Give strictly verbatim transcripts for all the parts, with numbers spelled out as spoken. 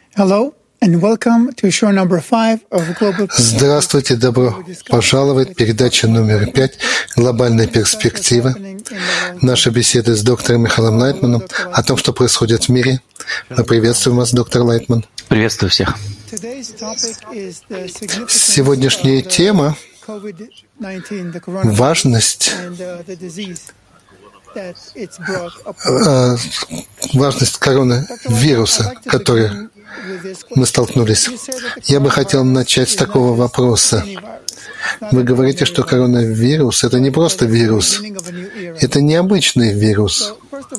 Hello and welcome to show number five of Global. Здравствуйте, добро пожаловать. Передача номер пять «Глобальная перспектива». Наша беседа с доктором Михаилом Лайтманом о том, что происходит в мире. Мы приветствуем вас, доктор Лайтман. Приветствую всех. Сегодняшняя тема — важность, важность коронавируса, который мы столкнулись. Я бы хотел начать с такого вопроса. Вы говорите, что коронавирус — это не просто вирус, это необычный вирус.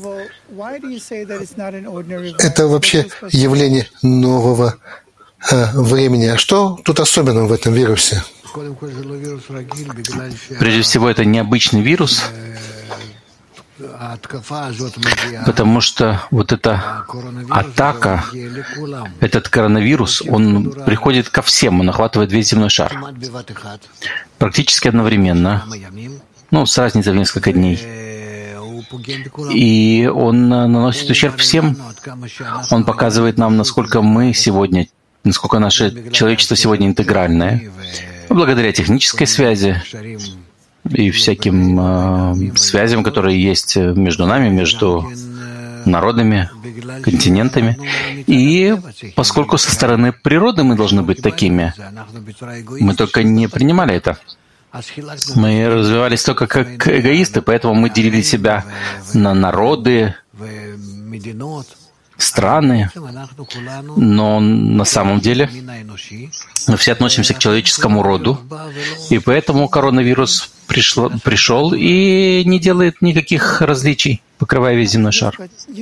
Это вообще явление нового э, времени. А что тут особенного в этом вирусе? Прежде всего, это необычный вирус, потому что вот эта атака, этот коронавирус, он приходит ко всем, он охватывает весь земной шар. Практически одновременно, ну, с разницей в несколько дней. И он наносит ущерб всем. Он показывает нам, насколько мы сегодня, насколько наше человечество сегодня интегральное, благодаря технической связи и всяким э, связям, которые есть между нами, между народами, континентами. И поскольку со стороны природы мы должны быть такими, мы только не принимали это. Мы развивались только как эгоисты, поэтому мы делили себя на народы, страны, но на самом деле мы все относимся к человеческому роду, и поэтому коронавирус пришло, пришел и не делает никаких различий, покрывая весь земной шар.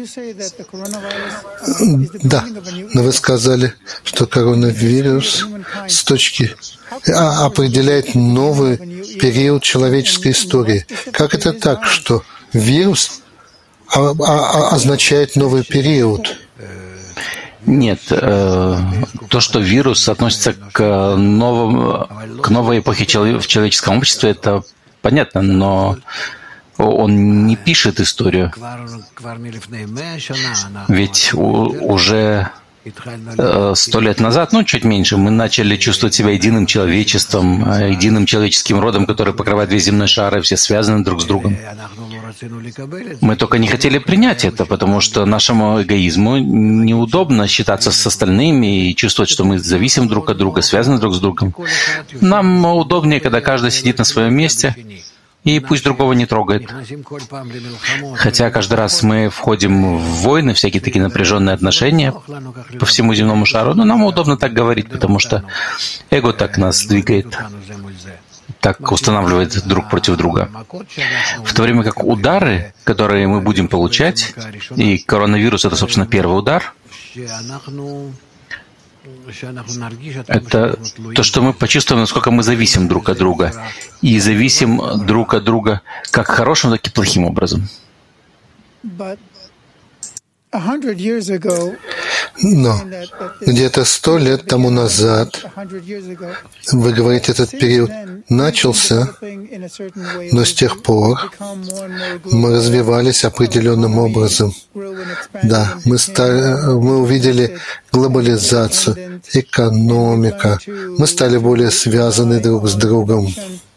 Да, но вы сказали, что коронавирус с точки а, определяет новый период человеческой истории. Как это так, что вирус а, а, означает новый период? Нет, э, то, что вирус относится к, новому, к новой эпохе в человеческом обществе, это понятно, но он не пишет историю. Ведь у, уже сто лет назад, ну, чуть меньше, мы начали чувствовать себя единым человечеством, единым человеческим родом, который покрывает весь земной шар, и все связаны друг с другом. Мы только не хотели принять это, потому что нашему эгоизму неудобно считаться с остальными и чувствовать, что мы зависим друг от друга, связаны друг с другом. Нам удобнее, когда каждый сидит на своем месте, и пусть другого не трогает. Хотя каждый раз мы входим в войны, всякие такие напряженные отношения по всему земному шару, но нам удобно так говорить, потому что эго так нас двигает, так устанавливает друг против друга. В то время как удары, которые мы будем получать, и коронавирус — это, собственно, первый удар, это то, что мы почувствуем, насколько мы зависим друг от друга. И зависим друг от друга как хорошим, так и плохим образом. Но где-то сто лет тому назад, вы говорите, этот период начался, но с тех пор мы развивались определенным образом. Да, мы, стали, мы увидели глобализацию, экономика, мы стали более связаны друг с другом.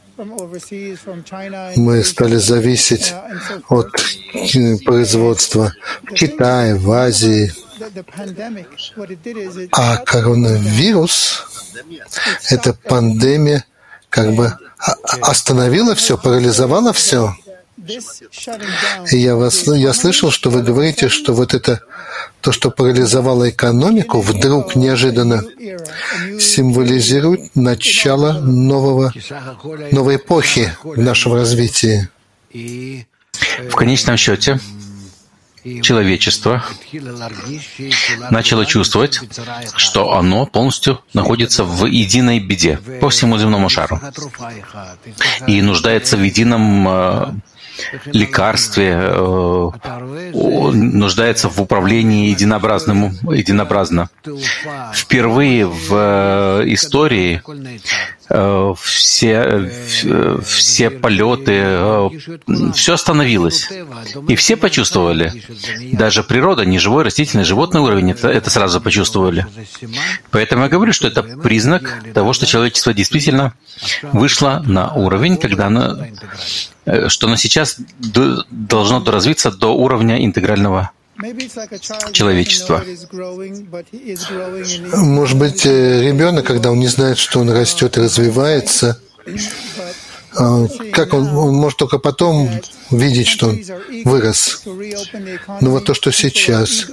Мы стали зависеть от производства в Китае, в Азии. А коронавирус, эта пандемия, как бы остановила все, парализовала все. И я, вас, я слышал, что вы говорите, что вот это, то, что парализовало экономику, вдруг неожиданно символизирует начало нового, новой эпохи в нашем развитии. В конечном счете, человечество начало чувствовать, что оно полностью находится в единой беде по всему земному шару и нуждается в едином лекарстве, нуждается в управлении единообразным, единообразно. Впервые в истории все, все полеты, все остановилось. И все почувствовали. Даже природа, неживой, растительный, животный уровень, это, это сразу почувствовали. Поэтому я говорю, что это признак того, что человечество действительно вышло на уровень, когда оно, что оно сейчас должно доразвиться до уровня интегрального человечества. Может быть, ребенок, когда он не знает, что он растет и развивается, как он, он может только потом видеть, что он вырос. Но вот то, что сейчас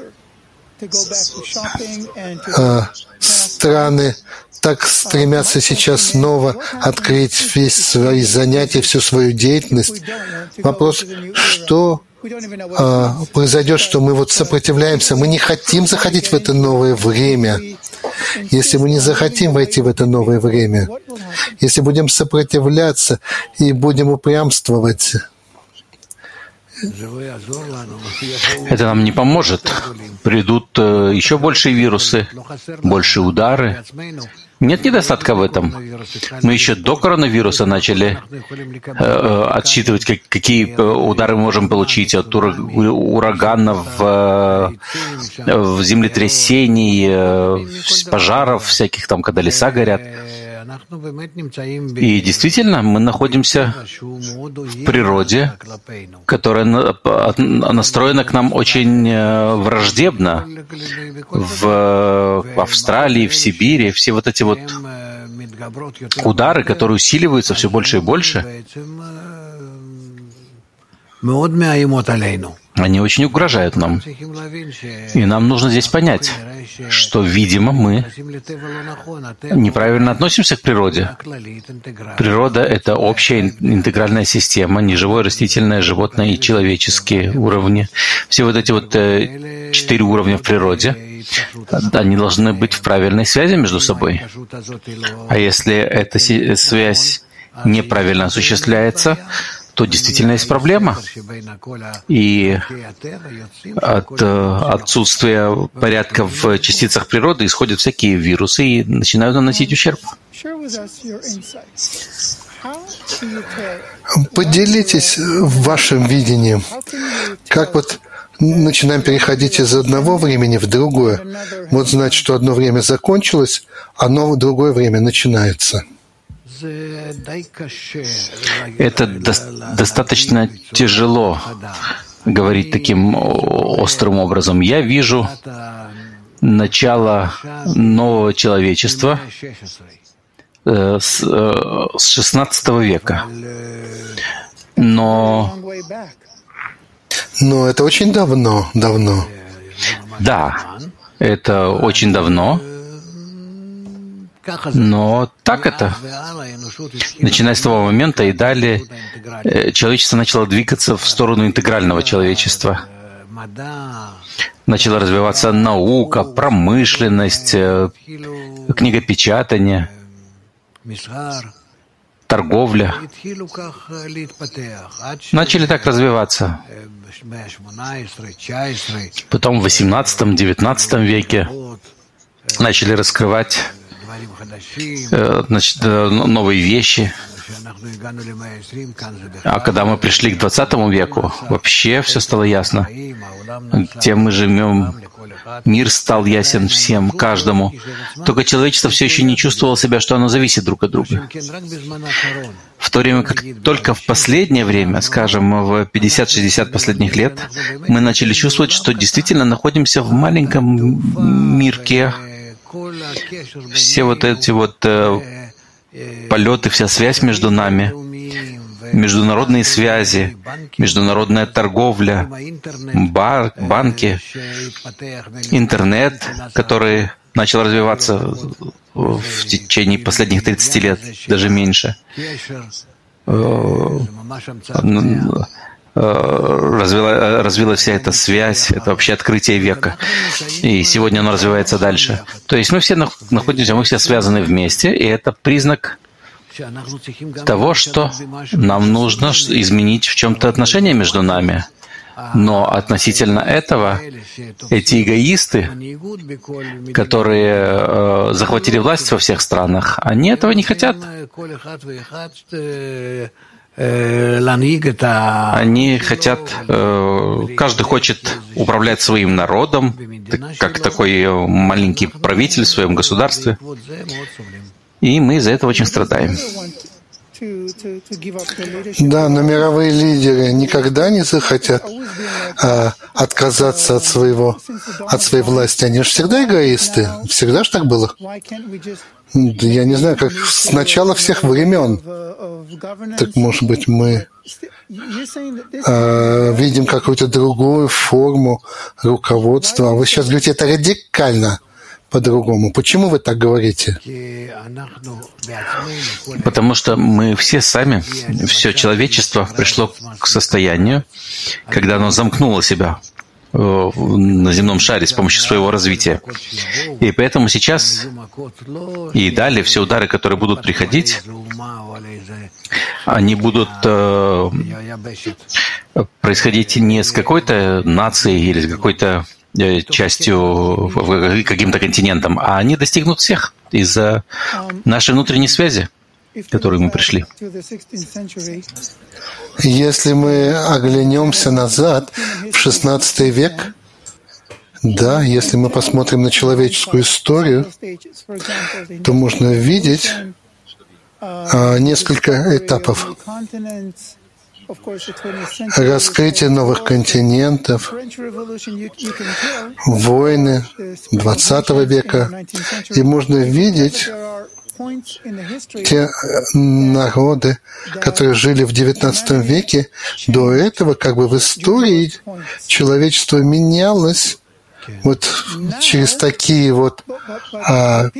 а, страны так стремятся сейчас снова открыть весь свои занятия, всю свою деятельность. Вопрос, что а, произойдет, что мы вот сопротивляемся, мы не хотим заходить в это новое время. Если мы не захотим войти в это новое время, если будем сопротивляться и будем упрямствовать, это нам не поможет. Придут еще большие вирусы, большие удары. Нет недостатка в этом. Мы еще до коронавируса начали э, отсчитывать, как, какие удары мы можем получить от ураганов, э, в землетрясений, э, пожаров всяких там, когда леса горят. И действительно, мы находимся в природе, которая настроена к нам очень враждебно. В Австралии, в Сибири, все вот эти вот удары, которые усиливаются все больше и больше, они очень угрожают нам. И нам нужно здесь понять, что, видимо, мы неправильно относимся к природе. Природа — это общая интегральная система, неживое, растительное, животное и человеческие уровни. Все вот эти вот э, четыре уровня в природе, они должны быть в правильной связи между собой. А если эта связь неправильно осуществляется, то действительно есть проблема. И от отсутствия порядка в частицах природы исходят всякие вирусы и начинают наносить ущерб. Поделитесь вашим видением. Как вот начинаем переходить из одного времени в другое? Вот знать, что одно время закончилось, а новое другое время начинается. Это до- достаточно тяжело говорить таким острым образом. Я вижу начало нового человечества э, с, э, с шестнадцатого века. Но... Но это очень давно, давно. Да, это очень давно. Но так это. Начиная с того момента и далее, человечество начало двигаться в сторону интегрального человечества. Начала развиваться наука, промышленность, книгопечатание, торговля. Начали так развиваться. Потом в восемнадцатом-девятнадцатом веке начали раскрывать значит, новые вещи. А когда мы пришли к двадцатому веку, вообще все стало ясно. Где мы живем, мир стал ясен всем, каждому. Только человечество все еще не чувствовало себя, что оно зависит друг от друга. В то время как только в последнее время, скажем, в пятьдесят-шестьдесят последних лет, мы начали чувствовать, что действительно находимся в маленьком мирке. Все вот эти вот э, полеты, вся связь между нами, международные связи, международная торговля, бар, банки, интернет, который начал развиваться в течение последних тридцати лет, даже меньше. Развила, развилась вся эта связь, это вообще открытие века. И сегодня оно развивается дальше. То есть мы все находимся, мы все связаны вместе, и это признак того, что нам нужно изменить в чем-то отношения между нами. Но относительно этого, эти эгоисты, которые э, захватили власть во всех странах, они этого не хотят. Они хотят, э, каждый хочет управлять своим народом, как такой маленький правитель в своем государстве. И мы из-за этого очень страдаем. Да, но мировые лидеры никогда не захотят а, отказаться от своего, от своей власти. Они же всегда эгоисты. Всегда же так было. Я не знаю, как с начала всех времен. Так, может быть, мы а, видим какую-то другую форму руководства. А вы сейчас говорите, это радикально по-другому. Почему вы так говорите? Потому что мы все сами, все человечество пришло к состоянию, когда оно замкнуло себя на земном шаре с помощью своего развития. И поэтому сейчас и далее все удары, которые будут приходить, они будут э, происходить не с какой-то нацией или с какой-то частью, каким-то континентом, а они достигнут всех из-за нашей внутренней связи, к которой мы пришли. Если мы оглянемся назад в шестнадцатый век, да, если мы посмотрим на человеческую историю, то можно видеть а, несколько этапов. Раскрытие новых континентов, войны двадцатого века. И можно видеть те народы, которые жили в девятнадцатом веке. До этого как бы в истории человечество менялось вот через такие вот а,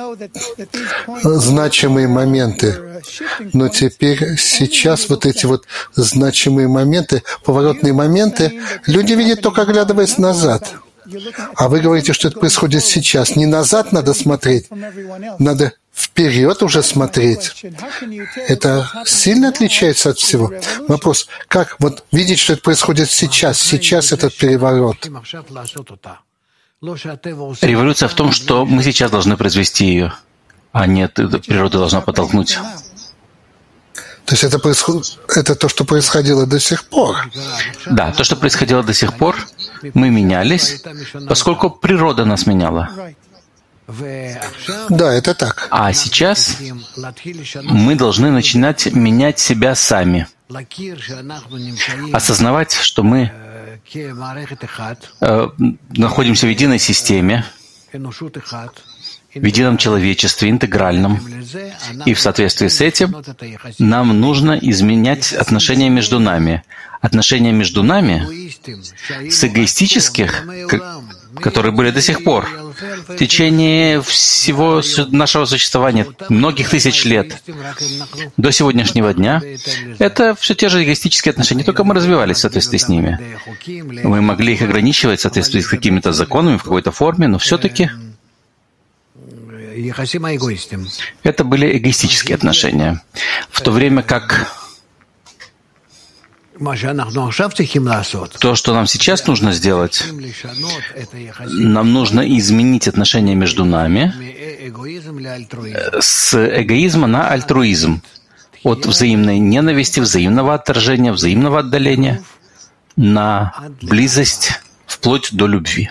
значимые моменты. Но теперь, сейчас вот эти вот значимые моменты, поворотные моменты, люди видят только оглядываясь назад. А вы говорите, что это происходит сейчас. Не назад надо смотреть, надо вперед уже смотреть. Это сильно отличается от всего. Вопрос, как вот видеть, что это происходит сейчас, сейчас этот переворот? Революция в том, что мы сейчас должны произвести ее, а не природа должна подтолкнуть. То есть это, происход... это то, что происходило до сих пор? Да, то, что происходило до сих пор, мы менялись, поскольку природа нас меняла. Да, это так. А сейчас мы должны начинать менять себя сами. Осознавать, что мы э, находимся в единой системе, в едином человечестве, интегральном. И в соответствии с этим нам нужно изменять отношения между нами. Отношения между нами с эгоистических, которые были до сих пор, в течение всего нашего существования, многих тысяч лет, до сегодняшнего дня, это все те же эгоистические отношения, только мы развивались в соответствии с ними. Мы могли их ограничивать в соответствии с какими-то законами, в какой-то форме, но все-таки это были эгоистические отношения. В то время как то, что нам сейчас нужно сделать, нам нужно изменить отношения между нами с эгоизма на альтруизм, от взаимной ненависти, взаимного отторжения, взаимного отдаления на близость вплоть до любви.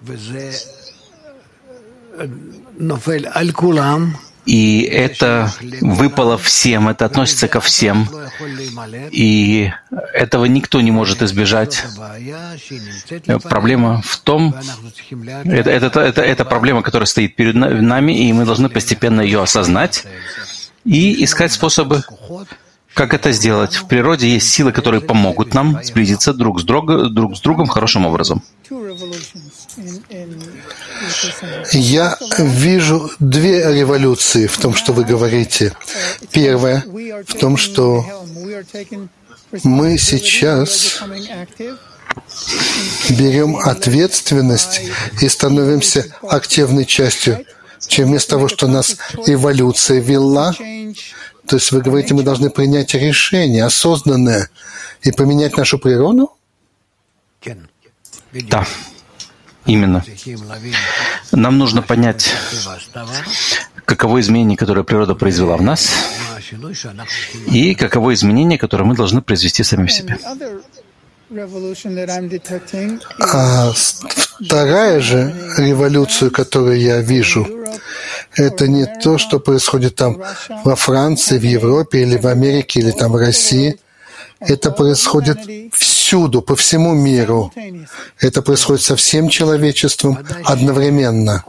И это выпало всем, это относится ко всем, и этого никто не может избежать. Проблема в том, это, это, это, это проблема, которая стоит перед нами, и мы должны постепенно ее осознать и искать способы, как это сделать. В природе есть силы, которые помогут нам сблизиться друг с, друг, друг с другом хорошим образом. Я вижу две революции в том, что вы говорите. Первая в том, что мы сейчас берем ответственность и становимся активной частью, чем вместо того, что нас эволюция вела. То есть вы говорите, мы должны принять решение осознанное и поменять нашу природу? Да, именно. Нам нужно понять, каково изменение, которое природа произвела в нас, и каково изменение, которое мы должны произвести сами в себе. А вторая же революция, которую я вижу, это не то, что происходит там во Франции, в Европе или в Америке, или там в России. Это происходит всюду, по всему миру. Это происходит со всем человечеством одновременно.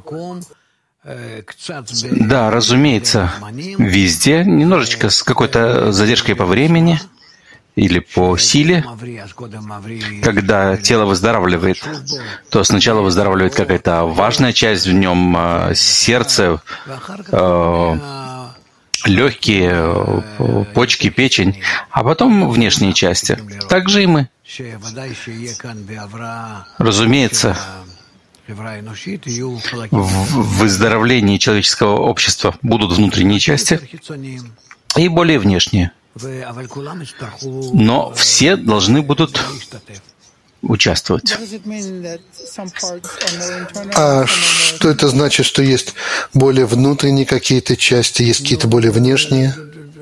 Да, разумеется, везде, немножечко с какой-то задержкой по времени или по силе. Когда тело выздоравливает, то сначала выздоравливает какая-то важная часть в нем, сердце, легкие, почки, печень, а потом внешние части. Так же и мы. Разумеется, в выздоровлении человеческого общества будут внутренние части и более внешние. Но все должны будут участвовать. А что это значит, что есть более внутренние какие-то части, есть какие-то более внешние?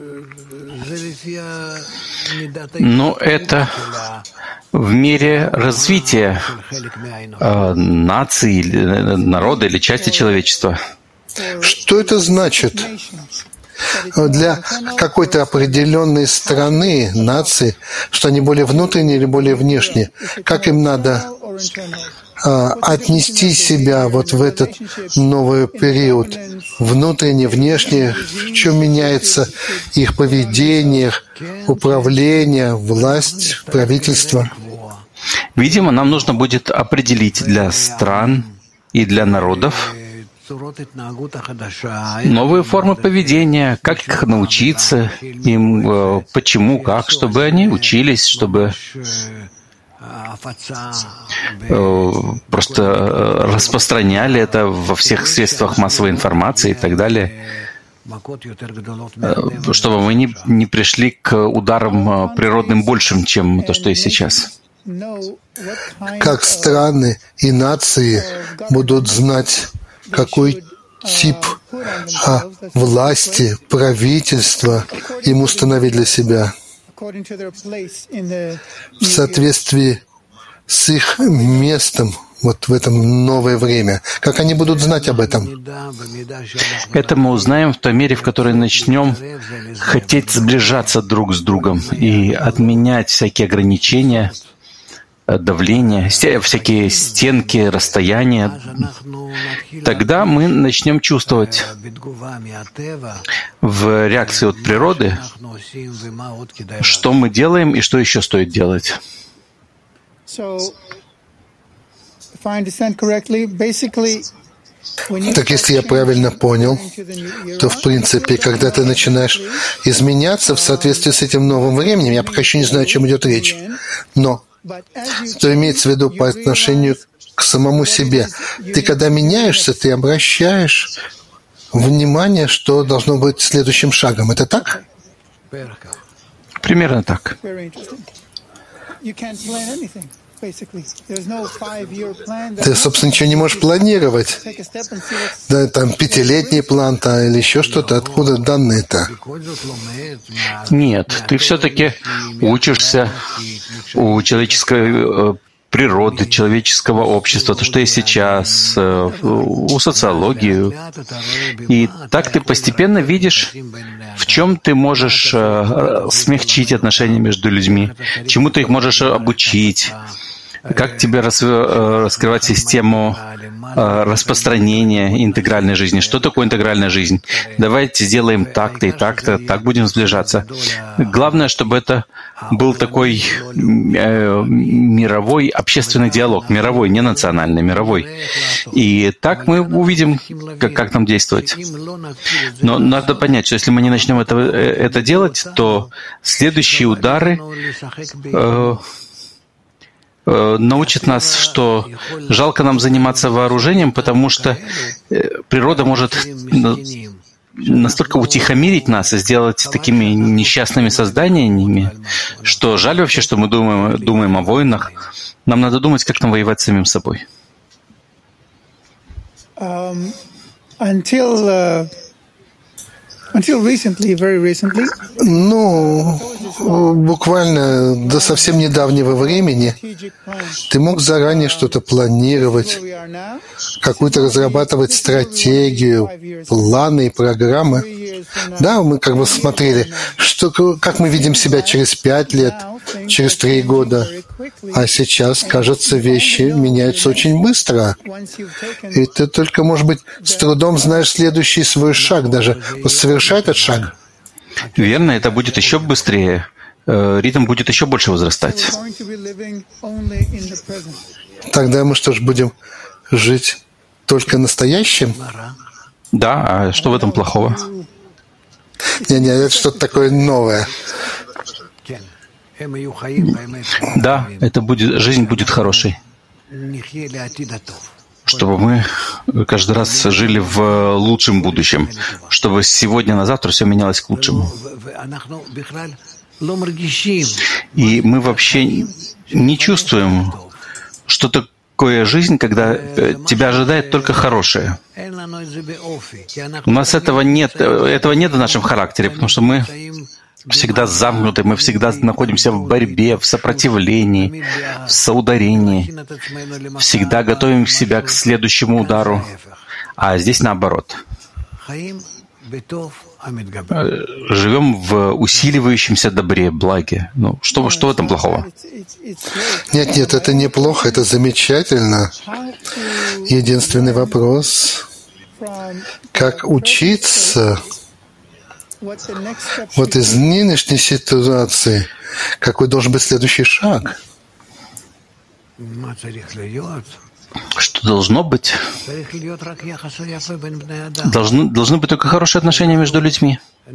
Ну, это в мере развития э, нации, народа или части человечества. Что это значит? Для какой-то определенной страны, нации, что они более внутренние или более внешние? Как им надо а, отнести себя вот в этот новый период? Внутренне, внешне, в чем меняется их поведение, управление, власть, правительство? Видимо, нам нужно будет определить для стран и для народов новые формы поведения, как их научиться им, почему, как, чтобы они учились, чтобы просто распространяли это во всех средствах массовой информации и так далее, чтобы мы не, не пришли к ударам природным большим, чем то, что есть сейчас. Как страны и нации будут знать, какой тип а, власти, правительства им установить для себя в соответствии с их местом вот в этом новое время. Как они будут знать об этом? Это мы узнаем в той мере, в которой начнем хотеть сближаться друг с другом и отменять всякие ограничения, давление, всякие стенки, расстояния, тогда мы начнем чувствовать в реакции от природы, что мы делаем и что еще стоит делать. Так если я правильно понял, то в принципе, когда ты начинаешь изменяться в соответствии с этим новым временем, я пока еще не знаю, о чем идет речь, но что имеется в виду по отношению к самому себе. Ты, когда меняешься, ты обращаешь внимание, что должно быть следующим шагом. Это так? Примерно так. Ты, собственно, ничего не можешь планировать. Да, там пятилетний план -то, или еще что-то. Откуда данные-то? Нет, ты все-таки учишься у человеческой природы, человеческого общества, то, что есть сейчас, у социологии. И так ты постепенно видишь, в чем ты можешь смягчить отношения между людьми, чему ты их можешь обучить, как тебе раскрывать систему распространения интегральной жизни. Что такое интегральная жизнь? Давайте сделаем так-то и так-то, так будем сближаться. Главное, чтобы это был такой мировой общественный диалог, мировой, не национальный, мировой. И так мы увидим, как, как нам действовать. Но надо понять, что если мы не начнем это, это делать, то следующие удары э, научит нас, что жалко нам заниматься вооружением, потому что природа может настолько утихомирить нас и сделать такими несчастными созданиями, что жаль вообще, что мы думаем, думаем о войнах. Нам надо думать, как нам воевать с самим собой. Um, until, uh, until recently, very recently, ну, буквально до совсем недавнего времени ты мог заранее что-то планировать, какую-то разрабатывать стратегию, планы и программы. Да, мы как бы смотрели, что, как мы видим себя через пять лет, через три года. А сейчас, кажется, вещи меняются очень быстро. И ты только, может быть, с трудом знаешь следующий свой шаг, даже совершай этот шаг. Верно, это будет еще быстрее. Ритм будет еще больше возрастать. Тогда мы что ж, будем жить только настоящим? Да, а что в этом плохого? Не-не, это что-то такое новое. Да, это будет, жизнь будет хорошей. Чтобы мы каждый раз жили в лучшем будущем, чтобы сегодня на завтра все менялось к лучшему. И мы вообще не чувствуем, что такое жизнь, когда тебя ожидает только хорошее. У нас этого нет, этого нет в нашем характере, потому что мы всегда замкнуты, мы всегда находимся в борьбе, в сопротивлении, в соударении, всегда готовим себя к следующему удару. А здесь наоборот. Живем в усиливающемся добре, благе. Ну, что, что в этом плохого? Нет, нет, это неплохо, это замечательно. Единственный вопрос, как учиться вот из нынешней ситуации, какой должен быть следующий шаг? Что должно быть? Должны, должны быть только хорошие отношения между людьми.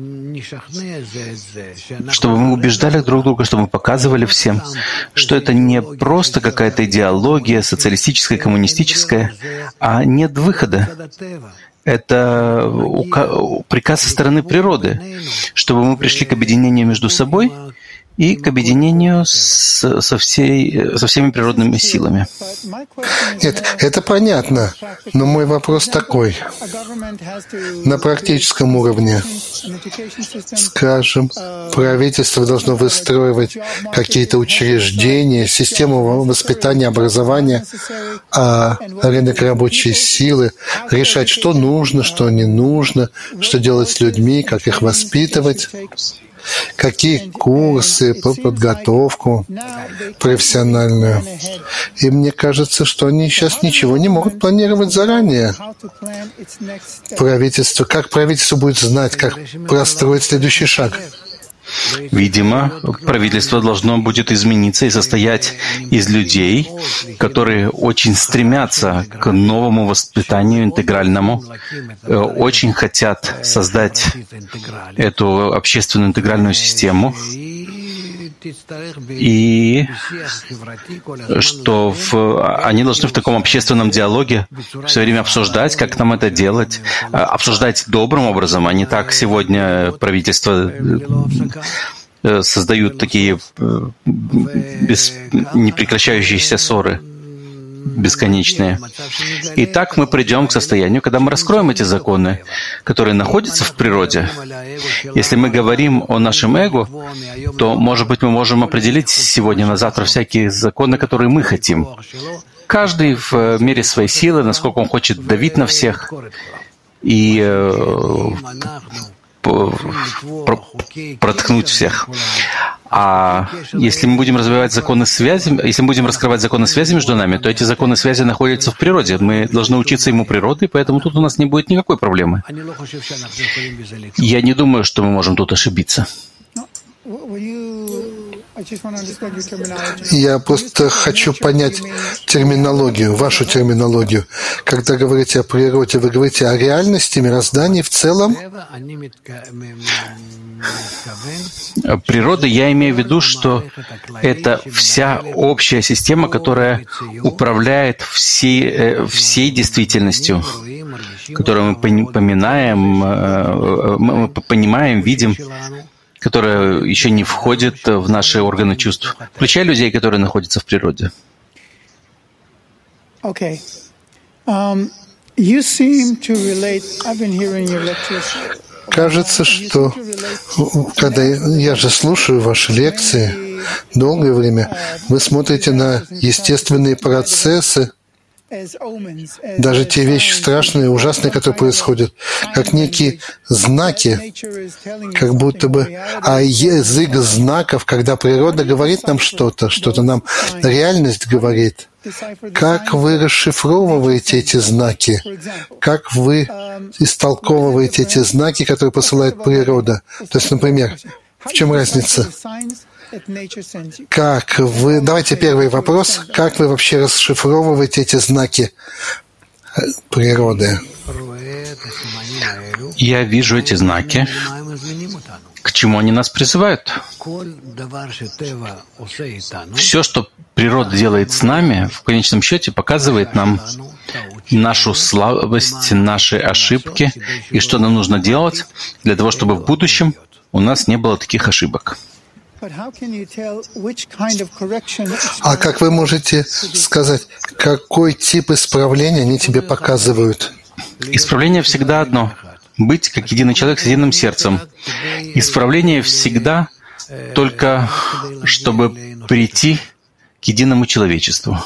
Чтобы мы убеждали друг друга, чтобы мы показывали всем, что это не просто какая-то идеология социалистическая, коммунистическая, а нет выхода. Это приказ со стороны природы, чтобы мы пришли к объединению между собой и к объединению с, со, всей, со всеми природными силами. Нет, это понятно, но мой вопрос такой. На практическом уровне, скажем, правительство должно выстраивать какие-то учреждения, систему воспитания, образования, а рынок рабочей силы, решать, что нужно, что не нужно, что делать с людьми, как их воспитывать. Какие курсы по подготовку профессиональную. И мне кажется, что они сейчас ничего не могут планировать заранее. Правительство, как правительство будет знать, как простроить следующий шаг? Видимо, правительство должно будет измениться и состоять из людей, которые очень стремятся к новому воспитанию интегральному, очень хотят создать эту общественную интегральную систему, и что в, они должны в таком общественном диалоге все время обсуждать, как нам это делать, обсуждать добрым образом, а не так сегодня правительство создают такие без, непрекращающиеся ссоры, бесконечные. И так мы придем к состоянию, когда мы раскроем эти законы, которые находятся в природе. Если мы говорим о нашем эго, то, может быть, мы можем определить сегодня на завтра всякие законы, которые мы хотим. Каждый в мере своей силы, насколько он хочет давить на всех и э, проткнуть всех. А если мы будем развивать законы связи, если мы будем раскрывать законы связи между нами, то эти законы связи находятся в природе. Мы должны учиться ему природы, поэтому тут у нас не будет никакой проблемы. Я не думаю, что мы можем тут ошибиться. Я просто хочу понять терминологию, вашу терминологию. Когда говорите о природе, вы говорите о реальности, мироздании в целом? Природа, я имею в виду, что это вся общая система, которая управляет всей, всей действительностью. которые мы поминаем, мы понимаем, видим, которая еще не входит в наши органы чувств, включая людей, которые находятся в природе. Okay. Um, you seem to relate. I've been hearing your lectures. Кажется, что когда я же слушаю ваши лекции долгое время, вы смотрите на естественные процессы, даже те вещи страшные, ужасные, которые происходят, как некие знаки, как будто бы, а язык знаков, когда природа говорит нам что-то, что-то нам реальность говорит. Как вы расшифровываете эти знаки? Как вы истолковываете эти знаки, которые посылает природа? То есть, например, в чем разница? Как вы... Давайте первый вопрос. Как вы вообще расшифровываете эти знаки природы? Я вижу эти знаки. К чему они нас призывают? Все, что природа делает с нами, в конечном счете показывает нам нашу слабость, наши ошибки и что нам нужно делать для того, чтобы в будущем у нас не было таких ошибок. А как вы можете сказать, какой тип исправления они тебе показывают? Исправление всегда одно. Быть как единый человек с единым сердцем. Исправление всегда только, чтобы прийти к единому человечеству.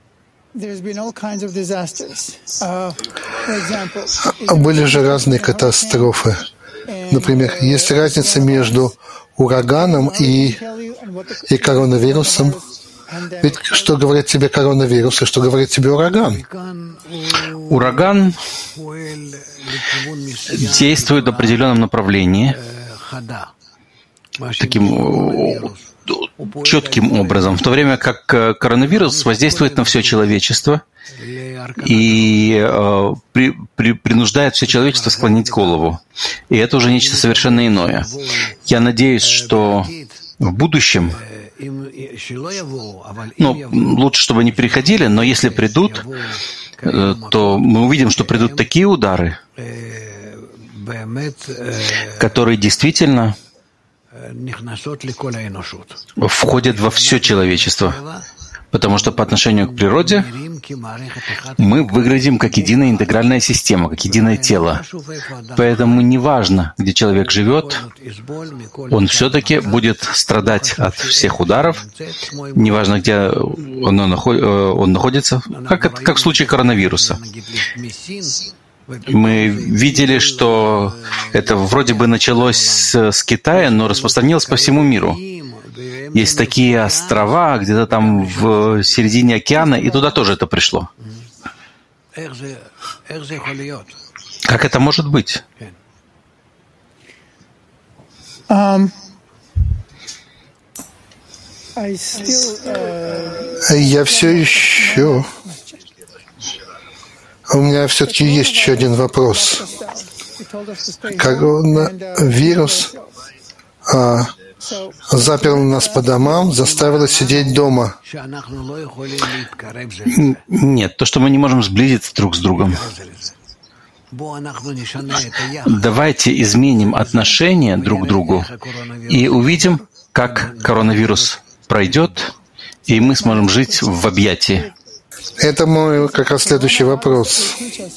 Были же разные катастрофы. Например, есть разница между ураганом и, и коронавирусом. Ведь что говорит тебе коронавирус, и что говорит тебе ураган? Ураган действует в определенном направлении, таким четким образом, в то время как коронавирус воздействует на все человечество и э, при, при, принуждает все человечество склонить голову. И это уже нечто совершенно иное. Я надеюсь, что в будущем, ну, лучше, чтобы они приходили, но если придут, то мы увидим, что придут такие удары, которые действительно входят во все человечество. Потому что по отношению к природе мы выглядим как единая интегральная система, как единое тело. Поэтому неважно, где человек живет, он все-таки будет страдать от всех ударов, неважно, где он, он находится, как, это, как в случае коронавируса. Мы видели, что это вроде бы началось с, с Китая, но распространилось по всему миру. Есть такие острова, где-то там в середине океана, и туда тоже это пришло. Как это может быть? Um, I still, uh... Я все еще... У меня все-таки есть еще один вопрос. Коронавирус а, запер нас по домам, заставил сидеть дома. Нет, то, что мы не можем сблизиться друг с другом. Давайте изменим отношение друг к другу и увидим, как коронавирус пройдет, и мы сможем жить в объятии. Это мой как раз следующий вопрос.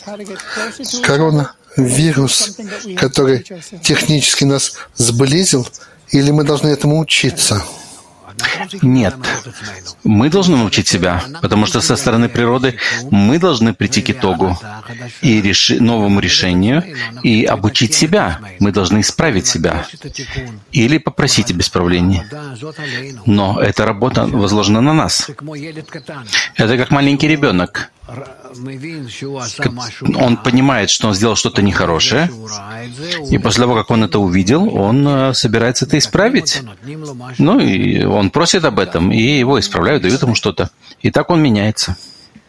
Коронавирус, который технически нас сблизил, или мы должны этому учиться? Нет. Мы должны научить себя, потому что со стороны природы мы должны прийти к итогу и реши, новому решению и обучить себя. Мы должны исправить себя или попросить об исправлении. Но эта работа возложена на нас. Это как маленький ребенок. Он понимает, что он сделал что-то нехорошее, и после того, как он это увидел, он собирается это исправить. Ну, и он просит об этом, и его исправляют, дают ему что-то. И так он меняется.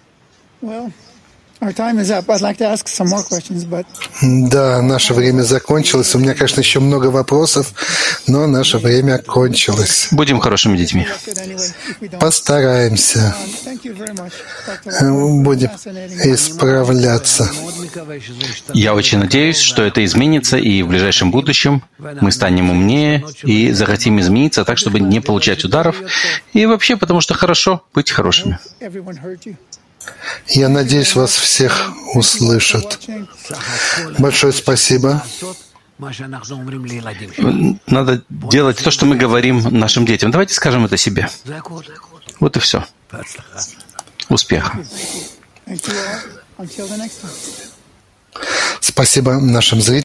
Да, наше время закончилось. У меня, конечно, еще много вопросов, но наше время кончилось. Будем хорошими детьми. Постараемся. Будем исправляться. Я очень надеюсь, что это изменится, и в ближайшем будущем мы станем умнее и захотим измениться так, чтобы не получать ударов, и вообще потому что хорошо быть хорошими. Я надеюсь, вас всех услышат. Большое спасибо. Надо делать то, что мы говорим нашим детям. Давайте скажем это себе. Вот и все. Успеха. Спасибо нашим зрителям.